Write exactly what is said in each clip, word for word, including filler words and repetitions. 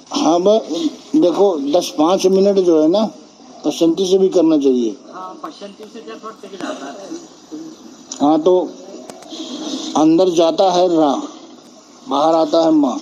हाँ ब- देखो दस पाँच मिनट जो है ना पश्चंती से भी करना चाहिए। हाँ पश्चंती से क्या थोड़ा तेज आता है। हाँ तो अंदर जाता है रा, बाहर आता है माँ।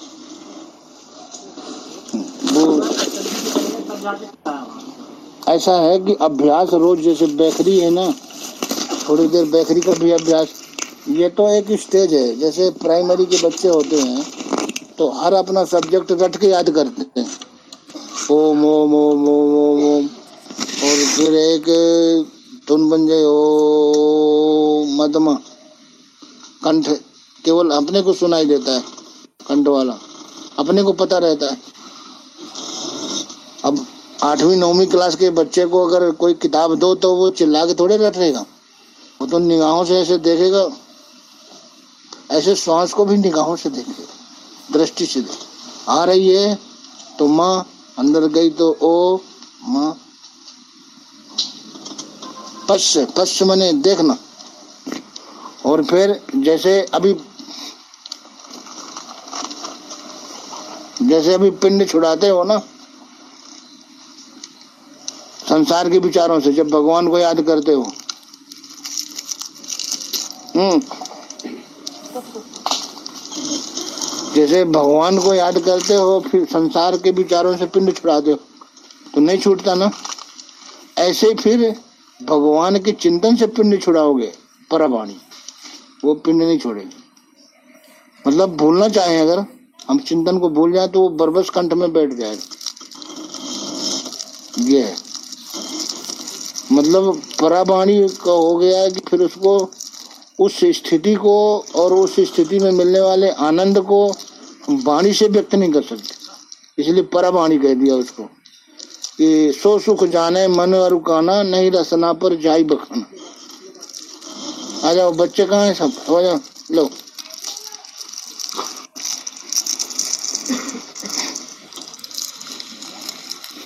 वो पश्चंती से करेंगे तब जाके पता है वहाँ। ऐसा है कि अभ्यास रोज, जैसे बैकरी है ना, थोड़ी देर बैकरी का भी अभ्यास। ये तो एक स्टेज है, जैसे प्राइमरी के बच्चे होते हैं तो हर अपना सब्जेक्ट रट के याद करते हैं, ओम ओम ओम ओम ओम ओम। और फिर एक धुन बन जाए ओ मदमा, कंठ केवल अपने को सुनाई देता है, कंठ वाला अपने को पता रहता है। अब आठवीं नौवीं क्लास के बच्चे को अगर कोई किताब दो तो वो चिल्ला के थोड़े रटेगा, वो तो निगाहों से ऐसे देखेगा, ऐसे श्वास को भी निगाहों से देखेगा, दृष्टि से देखेगा। आ रही है तो माँ, अंदर गई तो ओ माँ। पश्च पश्च मने देखना। और फिर जैसे अभी जैसे अभी पिंड छुड़ाते हो ना संसार के विचारों से, जब भगवान को याद करते हो, हम्म जैसे भगवान को याद करते हो फिर संसार के विचारों से पिंड छुड़ाते हो तो नहीं छूटता ना। ऐसे फिर भगवान के चिंतन से पिंड छुड़ाओगे परवाणी, वो पिंड नहीं छोड़ेगी। मतलब भूलना चाहे अगर हम चिंतन को भूल जाए तो वो बरबस कंठ में बैठ जाए। ये है मतलब परावाणी का हो गया है कि फिर उसको उस स्थिति को और उस स्थिति में मिलने वाले आनंद को वाणी से व्यक्त नहीं कर सकते, इसलिए परावाणी कह दिया उसको कि सो सुख जाने मन और काना, नहीं रसना पर जाई बखाना। आ जाओ बच्चे कहाँ हैं सब, हो जाओ लो।